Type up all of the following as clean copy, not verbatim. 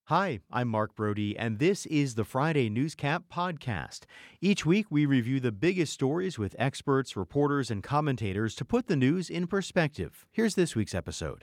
Hi, I'm Mark Brody, and this is the Friday Newscap podcast. Each week, we review the biggest stories with experts, reporters, and commentators to put the news in perspective. Here's this week's episode.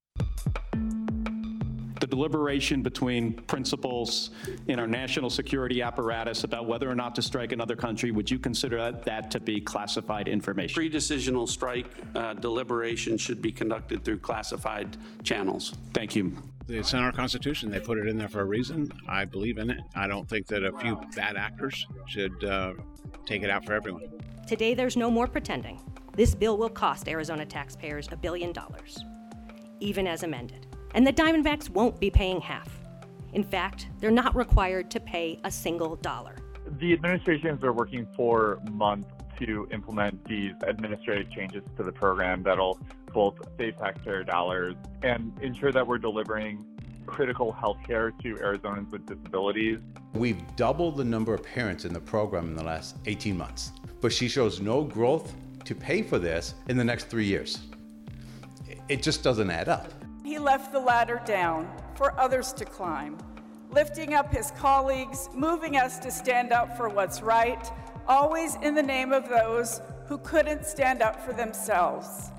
The deliberation between principals in our national security apparatus about whether or not to strike another country, would you consider that to be classified information? Pre-decisional strike deliberation should be conducted through classified channels. Thank you. It's in our Constitution. They put it in there for a reason. I believe in it. I don't think that a few bad actors should take it out for everyone. Today, there's no more pretending. This bill will cost Arizona taxpayers $1 billion, even as amended. And the Diamondbacks won't be paying half. In fact, they're not required to pay a single dollar. The administrations are working for months to implement these administrative changes to the program that'll both save taxpayer dollars and ensure that we're delivering critical health care to Arizonans with disabilities. We've doubled the number of parents in the program in the last 18 months, but she shows no growth to pay for this in the next 3 years. It just doesn't add up. He left the ladder down for others to climb, lifting up his colleagues, moving us to stand up for what's right, always in the name of those who couldn't stand up for themselves.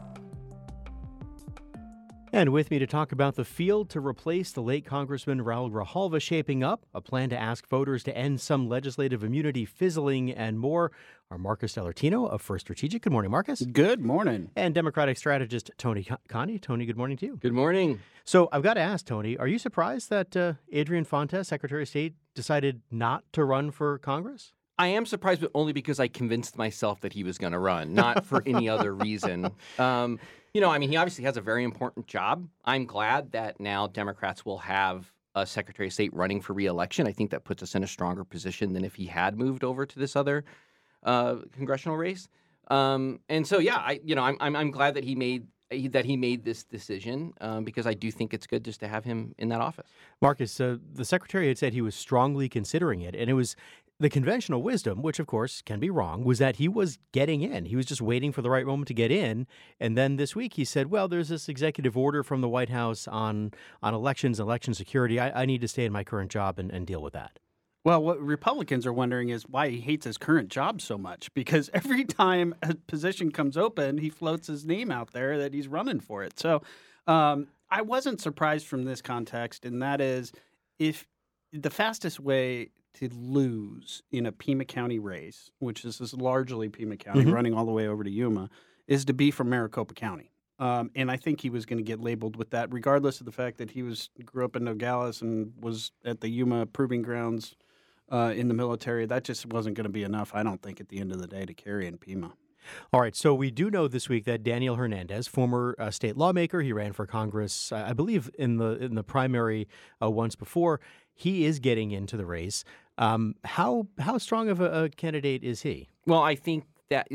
And with me to talk about the field to replace the late Congressman Raul Grijalva shaping up, a plan to ask voters to end some legislative immunity fizzling, and more, are Marcus Dellartino of First Strategic. Good morning, Marcus. Good morning. And Democratic strategist Tony Connie. Tony, good morning to you. Good morning. So I've got to ask, Tony, are you surprised that Adrian Fontes, Secretary of State, decided not to run for Congress? I am surprised, but only because I convinced myself that he was going to run, not for any other reason. He obviously has a very important job. I'm glad that now Democrats will have a Secretary of State running for re-election. I think that puts us in a stronger position than if he had moved over to this other congressional race. I'm glad that he made this decision because I do think it's good just to have him in that office. Marcus, the Secretary had said he was strongly considering it, and it was the conventional wisdom, which of course can be wrong, was that he was getting in. He was just waiting for the right moment to get in. And then this week he said, well, there's this executive order from the White House on elections, election security. I need to stay in my current job and deal with that. Well, what Republicans are wondering is why he hates his current job so much, because every time a position comes open, he floats his name out there that he's running for it. So I wasn't surprised from this context, and that is if the fastest way to lose in a Pima County race, which is largely Pima County, running all the way over to Yuma, is to be from Maricopa County. And I think he was going to get labeled with that, regardless of the fact that he grew up in Nogales and was at the Yuma proving grounds in the military. That just wasn't going to be enough, I don't think, at the end of the day to carry in Pima. All right, so we do know this week that Daniel Hernandez, former state lawmaker, he ran for Congress, I believe, in the primary once before. He is getting into the race. How strong of a candidate is he? Well, I think that,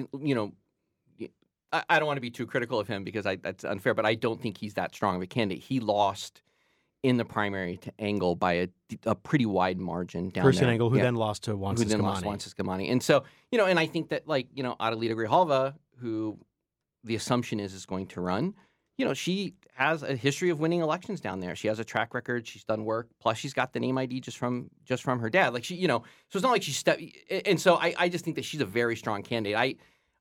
I don't want to be too critical of him because that's unfair, but I don't think he's that strong of a candidate. He lost in the primary to Engel by a pretty wide margin down Kirsten there. Engel, who then lost to Juan Ciscomani. And so, and I think that, Adelita Grijalva, who the assumption is going to run, she has a history of winning elections down there. She has a track record. She's done work. Plus, she's got the name ID just from her dad. So it's not like she stepped. And so I just think that she's a very strong candidate.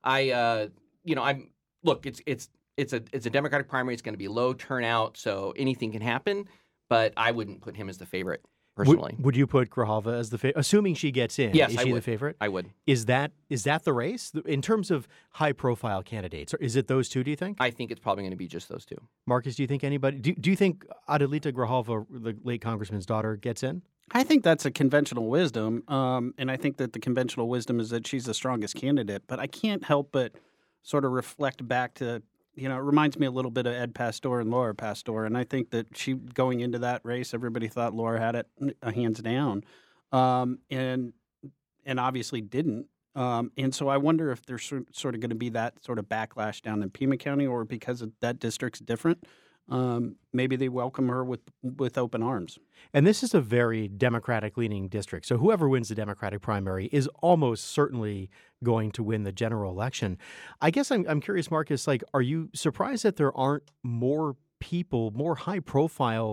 It's a Democratic primary. It's going to be low turnout, so anything can happen. But I wouldn't put him as the favorite personally. Would you put Grijalva as the favorite, assuming she gets in? Yes, is I she would. the favorite? I would. Is that the race in terms of high-profile candidates? Or is it those two? Do you think? I think it's probably going to be just those two. Marcus, do you think anybody? Do you think Adelita Grijalva, the late congressman's daughter, gets in? I think that's a conventional wisdom, and I think that the conventional wisdom is that she's the strongest candidate. But I can't help but sort of reflect back to. It reminds me a little bit of Ed Pastor and Laura Pastor, and I think that she going into that race, everybody thought Laura had it hands down, and obviously didn't. And so I wonder if there's sort of going to be that sort of backlash down in Pima County, or because that district's different, maybe they welcome her with open arms. And this is a very Democratic-leaning district. So whoever wins the Democratic primary is almost certainly going to win the general election. I guess I'm curious, Marcus, are you surprised that there aren't more people, more high-profile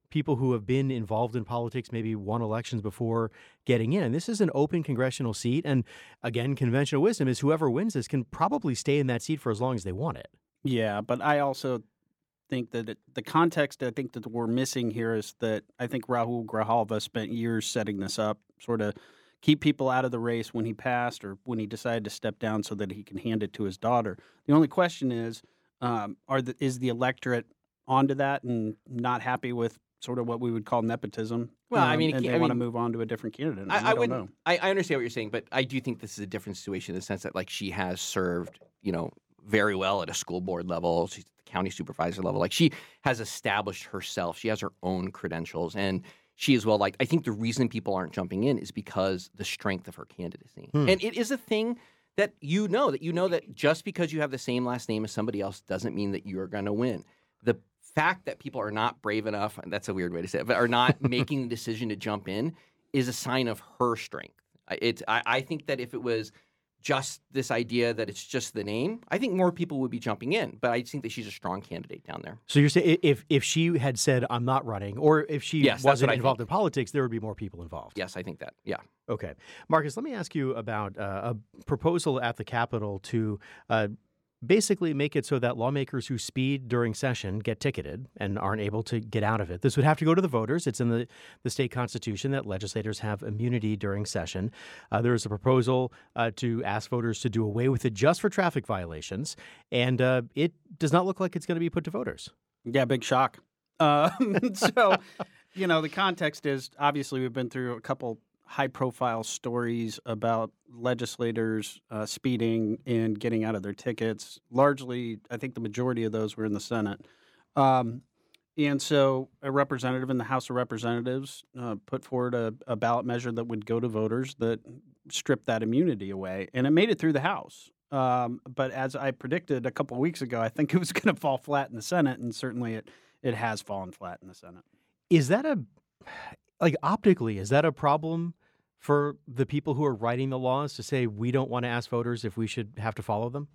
people who have been involved in politics, maybe won elections before getting in. And this is an open congressional seat. And again, conventional wisdom is whoever wins this can probably stay in that seat for as long as they want it. Yeah, but I also think that the context I think that we're missing here is that I think Rahul Grijalva spent years setting this up, sort of keep people out of the race when he passed or when he decided to step down so that he can hand it to his daughter. The only question is, is the electorate onto that and not happy with sort of what we would call nepotism? Well, I mean, and they want to move on to a different candidate. I don't know. I understand what you're saying, but I do think this is a different situation in the sense that, like, she has served, very well at a school board level. She's at the county supervisor level. Like, she has established herself. She has her own credentials, and she is well liked. I think the reason people aren't jumping in is because the strength of her candidacy. And it is a thing that that just because you have the same last name as somebody else doesn't mean that you're going to win. The fact that people are not brave enough, and that's a weird way to say it, but are not making the decision to jump in is a sign of her strength. I think that if it was just this idea that it's just the name, I think more people would be jumping in. But I think that she's a strong candidate down there. So you're saying if she had said, I'm not running, or if she wasn't involved in politics, there would be more people involved? Yes, I think that. Yeah. Okay. Marcus, let me ask you about a proposal at the Capitol to basically make it so that lawmakers who speed during session get ticketed and aren't able to get out of it. This would have to go to the voters. It's in the state constitution that legislators have immunity during session. There is a proposal to ask voters to do away with it just for traffic violations, and it does not look like it's going to be put to voters. Yeah, big shock. So, the context is obviously we've been through a couple high-profile stories about legislators speeding and getting out of their tickets. Largely, I think the majority of those were in the Senate. And so a representative in the House of Representatives put forward a ballot measure that would go to voters that stripped that immunity away. And it made it through the House. But as I predicted a couple of weeks ago, I think it was going to fall flat in the Senate, and certainly it has fallen flat in the Senate. Is that optically, is that a problem for the people who are writing the laws to say we don't want to ask voters if we should have to follow them?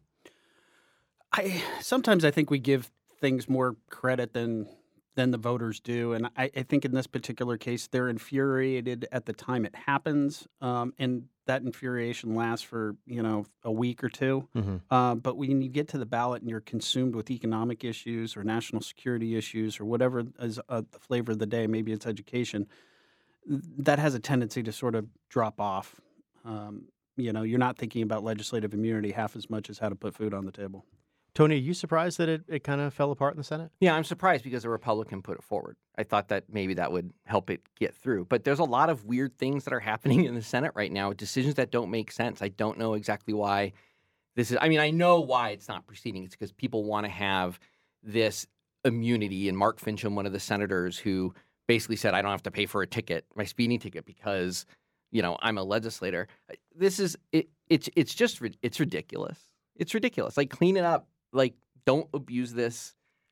Sometimes I think we give things more credit than the voters do. And I think in this particular case, they're infuriated at the time it happens. And that infuriation lasts for, a week or two. Mm-hmm. But when you get to the ballot and you're consumed with economic issues or national security issues or whatever is the flavor of the day, maybe it's education, that has a tendency to sort of drop off. You're not thinking about legislative immunity half as much as how to put food on the table. Tony, are you surprised that it kind of fell apart in the Senate? Yeah, I'm surprised because a Republican put it forward. I thought that maybe that would help it get through. But there's a lot of weird things that are happening in the Senate right now, decisions that don't make sense. I don't know exactly why this is. I mean, I know why it's not proceeding. It's because people want to have this immunity. And Mark Finchem, one of the senators who basically said, I don't have to pay for a ticket, my speeding ticket, because, I'm a legislator. This is it's ridiculous. It's ridiculous. Like, clean it up. Like, don't abuse this.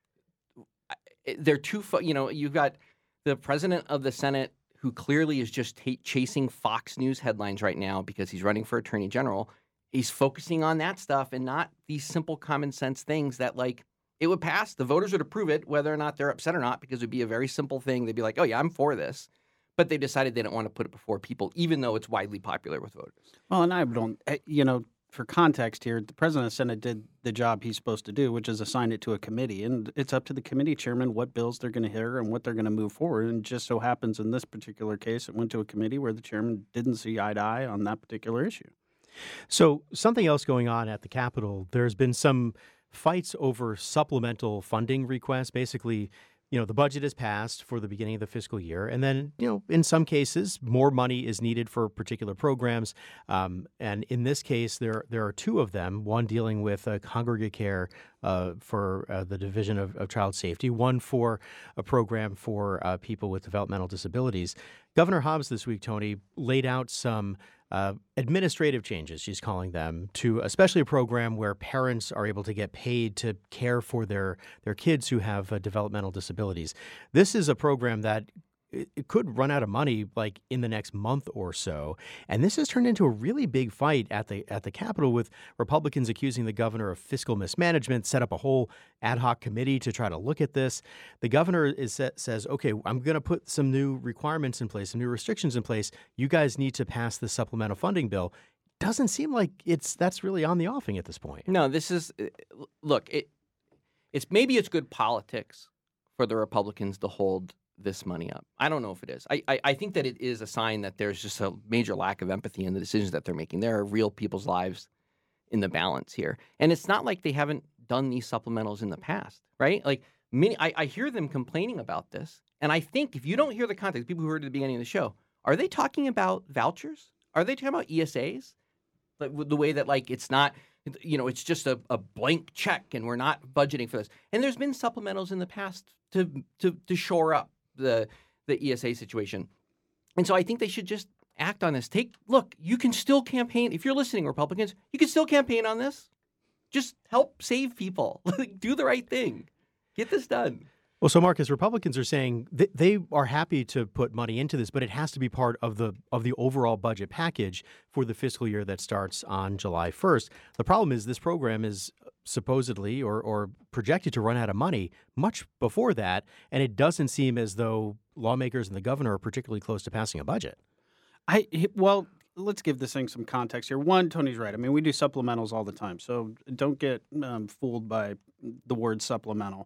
They're too, you've got the president of the Senate who clearly is just chasing Fox News headlines right now because he's running for attorney general. He's focusing on that stuff and not these simple common sense things that, like, it would pass. The voters would approve it, whether or not they're upset or not, because it would be a very simple thing. They'd be like, oh, yeah, I'm for this. But they decided they don't want to put it before people, even though it's widely popular with voters. Well, and I don't, for context here, the president of the Senate did the job he's supposed to do, which is assign it to a committee. And it's up to the committee chairman what bills they're going to hear and what they're going to move forward. And just so happens in this particular case, it went to a committee where the chairman didn't see eye to eye on that particular issue. So something else going on at the Capitol, there's been some fights over supplemental funding requests. Basically, the budget is passed for the beginning of the fiscal year. And then, in some cases, more money is needed for particular programs. And in this case, there are two of them, one dealing with congregate care for the Division of Child Safety, one for a program for people with developmental disabilities. Governor Hobbs this week, Tony, laid out some administrative changes, she's calling them, to especially a program where parents are able to get paid to care for their kids who have developmental disabilities. This is a program that it could run out of money like in the next month or so. And this has turned into a really big fight at the Capitol, with Republicans accusing the governor of fiscal mismanagement, set up a whole ad hoc committee to try to look at this. The governor says, okay, I'm going to put some new requirements in place, some new restrictions in place. You guys need to pass this supplemental funding bill. Doesn't seem like that's really on the offing at this point. No, this is look. It's maybe it's good politics for the Republicans to hold this money up. I don't know if it is. I think that it is a sign that there's just a major lack of empathy in the decisions that they're making. There are real people's lives in the balance here, and it's not like they haven't done these supplementals in the past, right? Like I hear them complaining about this, and I think if you don't hear the context, people who heard at the beginning of the show, are they talking about vouchers? Are they talking about ESAs? Like the way that like it's not. It's just a blank check, and we're not budgeting for this. And there's been supplementals in the past to shore up the ESA situation. And so I think they should just act on this. Look, you can still campaign. If you're listening, Republicans, you can still campaign on this. Just help save people. Do the right thing. Get this done. Well, so Marcus, Republicans are saying they are happy to put money into this, but it has to be part of the overall budget package for the fiscal year that starts on July 1st. The problem is this program is supposedly or projected to run out of money much before that, and it doesn't seem as though lawmakers and the governor are particularly close to passing a budget. Well, let's give this thing some context here. One, Tony's right. I mean, we do supplementals all the time, so don't get fooled by the word supplemental.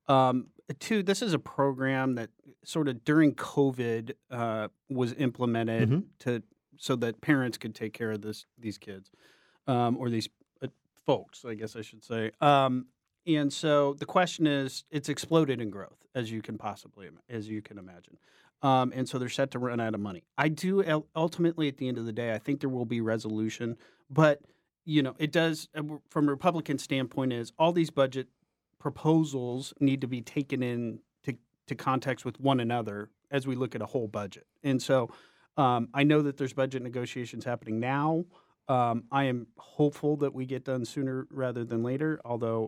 Two, this is a program that sort of during COVID was implemented so that parents could take care of these kids or these folks, I guess I should say. And so the question is, it's exploded in growth, as you can imagine. And so they're set to run out of money. I do ultimately, at the end of the day, I think there will be resolution, but it does from a Republican standpoint is all these budget proposals need to be taken in to context with one another as we look at a whole budget. And so I know that there's budget negotiations happening now. I am hopeful that we get done sooner rather than later, although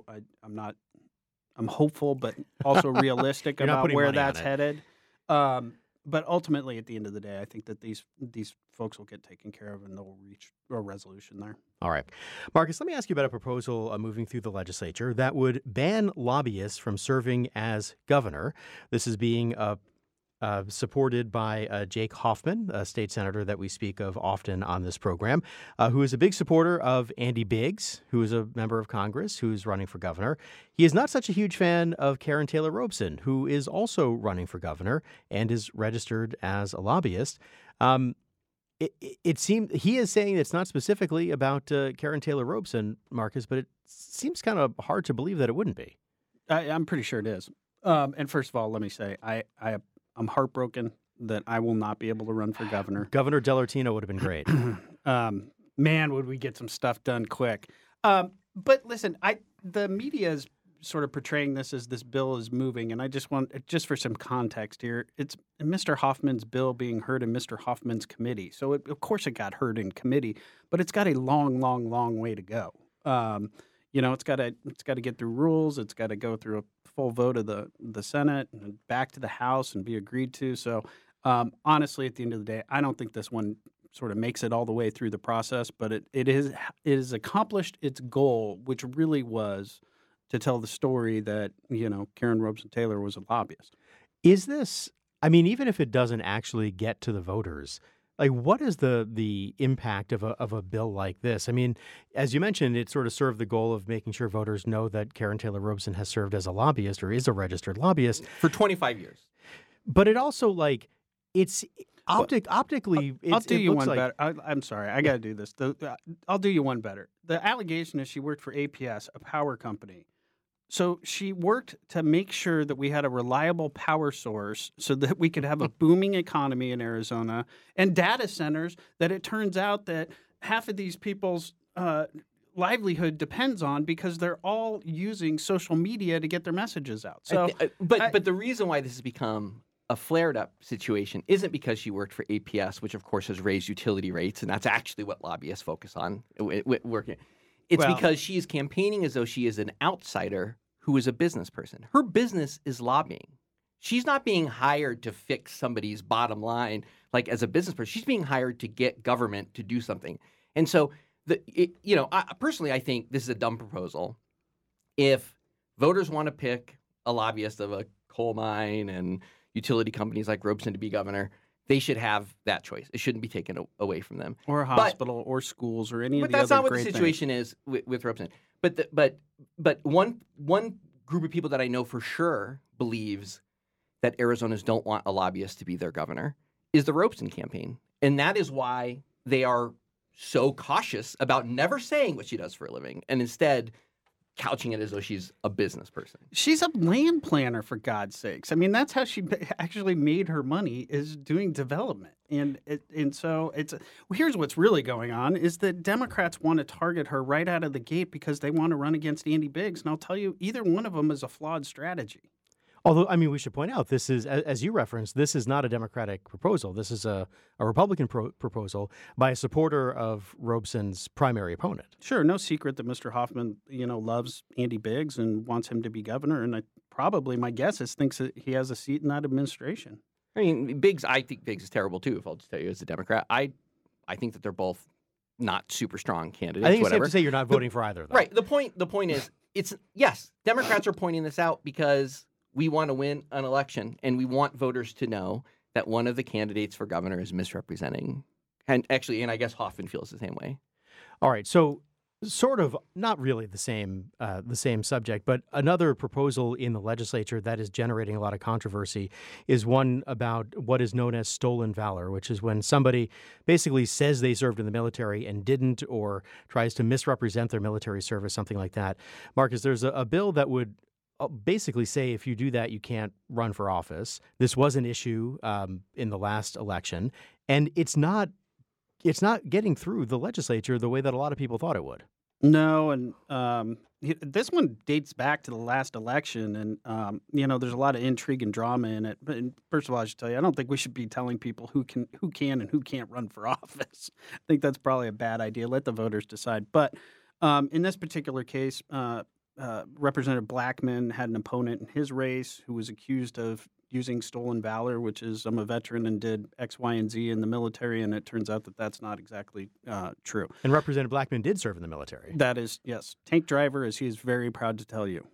I'm hopeful, but also realistic about where that's headed. But ultimately, at the end of the day, I think that these folks will get taken care of and they'll reach a resolution there. All right. Marcus, let me ask you about a proposal moving through the legislature that would ban lobbyists from serving as governor. This is being supported by Jake Hoffman, a state senator that we speak of often on this program, who is a big supporter of Andy Biggs, who is a member of Congress, who's running for governor. He is not such a huge fan of Karen Taylor Robson, who is also running for governor and is registered as a lobbyist. It seems he is saying it's not specifically about Karen Taylor Robson, Marcus, but it seems kind of hard to believe that it wouldn't be. I'm pretty sure it is. And first of all, let me say, I'm heartbroken that I will not be able to run for governor. Governor Delortino would have been great. Man, would we get some stuff done quick. But listen, the media is sort of portraying this as this bill is moving, and I just for some context here, it's Mr. Hoffman's bill being heard in Mr. Hoffman's committee. So of course it got heard in committee, but it's got a long, long, long way to go. It's got to get through rules. It's got to go through a full vote of the Senate and back to the House and be agreed to. So honestly, at the end of the day, I don't think this one sort of makes it all the way through the process, but it has accomplished its goal, which really was to tell the story that, Karen Robson Taylor was a lobbyist. Is this, even if it doesn't actually get to the voters, like what is the impact of a bill like this? As you mentioned, it sort of served the goal of making sure voters know that Karen Taylor Robson has served as a lobbyist or is a registered lobbyist. For 25 years. But it also, it's optically, I'll do you one like... better. I'm sorry, I got to do this. I'll do you one better. The allegation is she worked for APS, a power company. So she worked to make sure that we had a reliable power source so that we could have a booming economy in Arizona and data centers that it turns out that half of these people's livelihood depends on because they're all using social media to get their messages out. So, but the reason why this has become a flared-up situation isn't because she worked for APS, which of course has raised utility rates, and that's actually what lobbyists focus on working. It's because she is campaigning as though she is an outsider who is a business person. Her business is lobbying. She's not being hired to fix somebody's bottom line, like as a business person. She's being hired to get government to do something. And so, personally, I think this is a dumb proposal. If voters want to pick a lobbyist of a coal mine and utility companies like Robeson to be governor, they should have that choice. It shouldn't be taken away from them. Or a hospital or schools or any of the other But that's not what the great situation things. is with Robeson. But one group of people that I know for sure believes that Arizonans don't want a lobbyist to be their governor is the Robeson campaign. And that is why they are so cautious about never saying what she does for a living and instead couching it as though she's a business person. She's a land planner, for God's sakes. I mean, that's how she actually made her money, is doing development. And so here's what's really going on is that Democrats want to target her right out of the gate because they want to run against Andy Biggs. And I'll tell you, either one of them is a flawed strategy. Although, I mean, we should point out, this is, as you referenced, this is not a Democratic proposal. This is a Republican proposal by a supporter of Robeson's primary opponent. Sure, no secret that Mr. Hoffman, loves Andy Biggs and wants him to be governor. And my guess is thinks that he has a seat in that administration. I mean, I think Biggs is terrible, too, if I'll just tell you as a Democrat. I think that they're both not super strong candidates. I think it's safe to say you're not voting for either, though. Right. The point is, yes, Democrats are pointing this out because we want to win an election, and we want voters to know that one of the candidates for governor is misrepresenting. And I guess Hoffman feels the same way. All right, so sort of not really the same subject, but another proposal in the legislature that is generating a lot of controversy is one about what is known as stolen valor, which is when somebody basically says they served in the military and didn't, or tries to misrepresent their military service, something like that. Marcus, there's a bill that would basically say if you do that, you can't run for office. This was an issue in the last election, and it's not getting through the legislature the way that a lot of people thought it would. No, and this one dates back to the last election, and there's a lot of intrigue and drama in it. But first of all, I should tell you, I don't think we should be telling people who can and who can't run for office. I think that's probably a bad idea. Let the voters decide. But in this particular case, Representative Blackman had an opponent in his race who was accused of using stolen valor, which is I'm a veteran and did X, Y, and Z in the military, and it turns out that that's not exactly true. And Representative Blackman did serve in the military. That is, yes. Tank driver, as he is very proud to tell you.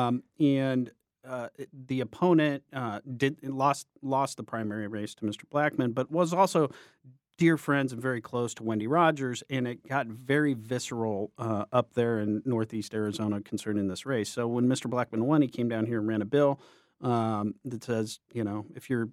And the opponent lost the primary race to Mr. Blackman, but was also dear friends and very close to Wendy Rogers, and it got very visceral up there in Northeast Arizona concerning this race. So when Mr. Blackman won, he came down here and ran a bill that says, if you're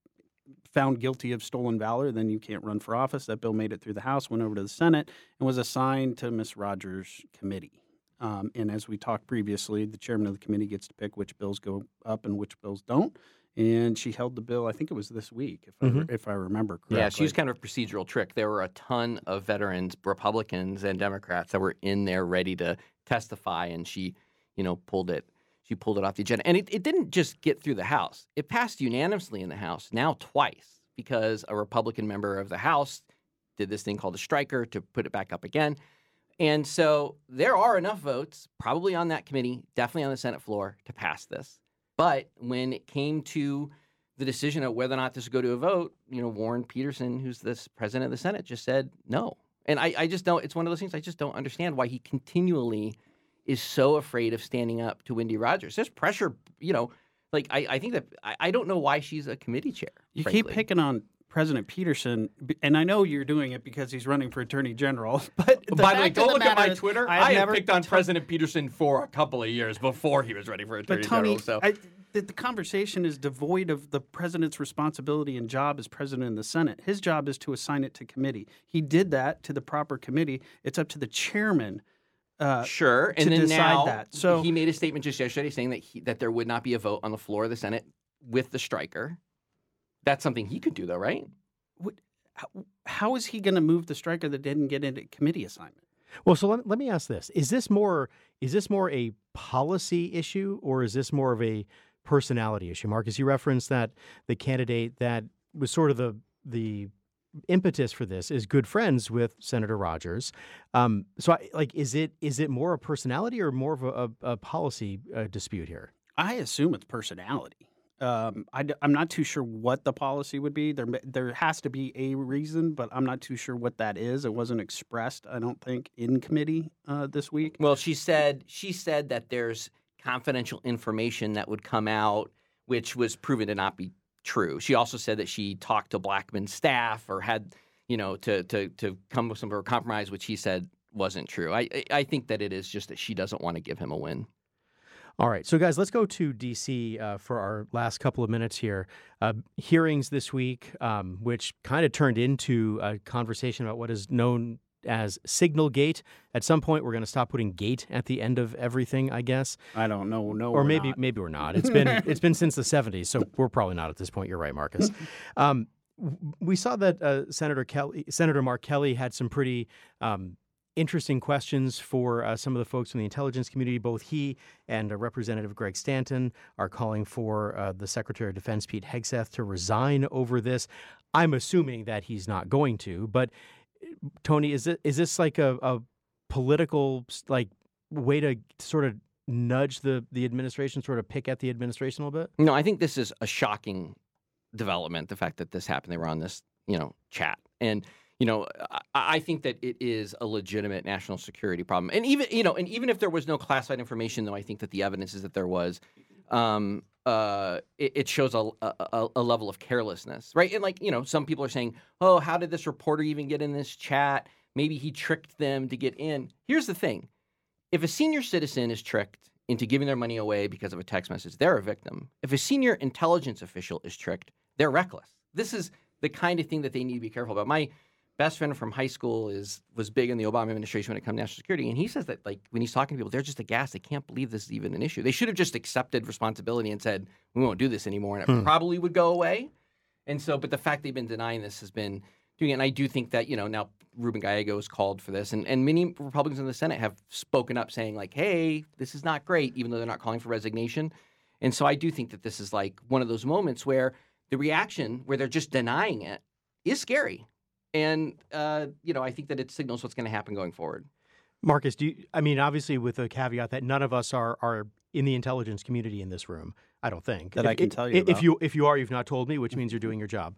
found guilty of stolen valor, then you can't run for office. That bill made it through the House, went over to the Senate, and was assigned to Ms. Rogers' committee. And as we talked previously, the chairman of the committee gets to pick which bills go up and which bills don't. And she held the bill, I think it was this week, if I remember correctly. Yeah, she used kind of a procedural trick. There were a ton of veterans, Republicans and Democrats, that were in there ready to testify, and she, pulled it off the agenda. And it didn't just get through the House. It passed unanimously in the House, now twice, because a Republican member of the House did this thing called a striker to put it back up again. And so there are enough votes, probably on that committee, definitely on the Senate floor, to pass this. But when it came to the decision of whether or not this would go to a vote, Warren Peterson, who's the president of the Senate, just said no. And I just don't, it's one of those things I just don't understand why he continually is so afraid of standing up to Wendy Rogers. There's pressure, I think that, I don't know why she's a committee chair. You frankly. keep picking on President Peterson, and I know you're doing it because he's running for attorney general. But by the way, don't look at my is, Twitter. I have picked on President Peterson for a couple of years before he was running for attorney general. So the conversation is devoid of the president's responsibility and job as president of the Senate. His job is to assign it to committee. He did that to the proper committee. It's up to the chairman. Sure, and to then decide now that. So he made a statement just yesterday saying that there would not be a vote on the floor of the Senate with the striker. That's something he could do, though, right? How is he going to move the striker that didn't get into committee assignment? Well, so let me ask this: Is this more a policy issue, or is this more of a personality issue? Marcus, you referenced that the candidate that was sort of the impetus for this is good friends with Senator Rogers. Is it more a personality or more of a policy dispute here? I assume it's personality. I'm not too sure what the policy would be. There has to be a reason, but I'm not too sure what that is. It wasn't expressed, I don't think, in committee this week. Well, she said that there's confidential information that would come out, which was proven to not be true. She also said that she talked to Blackman's staff or had, to come with some sort of compromise, which he said wasn't true. I think that it is just that she doesn't want to give him a win. All right. So, guys, let's go to D.C. For our last couple of minutes here. Hearings this week, which kind of turned into a conversation about what is known as Signalgate. At some point, we're going to stop putting "gate" at the end of everything, I guess. I don't know. No, or maybe we're not. It's been since the 70s, so we're probably not at this point. You're right, Marcus. We saw that Senator Mark Kelly had some pretty interesting questions for some of the folks from the intelligence community. Both he and Representative Greg Stanton are calling for the Secretary of Defense, Pete Hegseth, to resign over this. I'm assuming that he's not going to. But, Tony, is this like a political way to sort of nudge the administration, sort of pick at the administration a little bit? No, I think this is a shocking development, the fact that this happened. They were on this, chat. And I think that it is a legitimate national security problem. And even if there was no classified information, though, I think that the evidence is that there was. It shows a level of carelessness, right? And some people are saying, "Oh, how did this reporter even get in this chat? Maybe he tricked them to get in." Here's the thing: if a senior citizen is tricked into giving their money away because of a text message, they're a victim. If a senior intelligence official is tricked, they're reckless. This is the kind of thing that they need to be careful about. My best friend from high school was big in the Obama administration when it comes to national security, and he says that when he's talking to people, they're just aghast. They can't believe this is even an issue. They should have just accepted responsibility and said, "We won't do this anymore," and it probably would go away. And so, but the fact they've been denying this has been doing it. And I do think that now Ruben Gallego has called for this, and many Republicans in the Senate have spoken up saying "Hey, this is not great," even though they're not calling for resignation. And so I do think that this is one of those moments where the reaction, where they're just denying it, is scary. And, I think that it signals what's going to happen going forward. Marcus, obviously with the caveat that none of us are in the intelligence community in this room, I don't think. That I can tell you about. If you are, you've not told me, which means you're doing your job.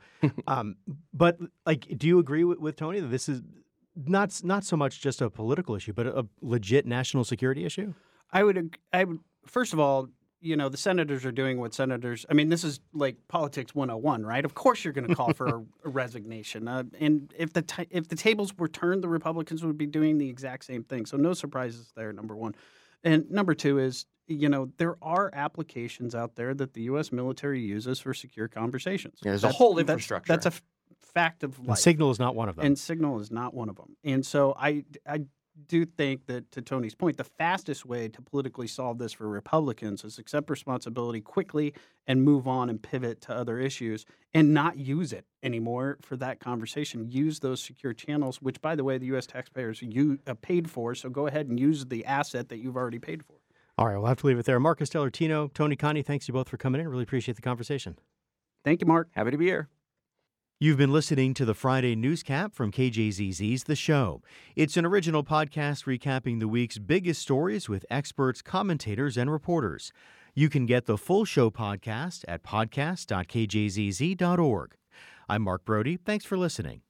But, do you agree with Tony that this is not so much just a political issue, but a legit national security issue? I would, first of all, the senators are doing what senators. This is like politics 101, right? Of course, you're going to call for a resignation. And if the tables were turned, the Republicans would be doing the exact same thing. So no surprises there. Number one, and number two is there are applications out there that the U.S. military uses for secure conversations. Yeah, there's a whole infrastructure. That's a fact of life. And Signal is not one of them. And Signal is not one of them. And so I do think that, to Tony's point, the fastest way to politically solve this for Republicans is accept responsibility quickly and move on and pivot to other issues and not use it anymore for that conversation. Use those secure channels, which, by the way, the U.S. taxpayers paid for. So go ahead and use the asset that you've already paid for. All right, we'll have to leave it there. Marcus Dellartino, Tony Conti, thanks you both for coming in. Really appreciate the conversation. Thank you, Mark. Happy to be here. You've been listening to the Friday Newscap from KJZZ's The Show. It's an original podcast recapping the week's biggest stories with experts, commentators, and reporters. You can get the full show podcast at podcast.kjzz.org. I'm Mark Brody. Thanks for listening.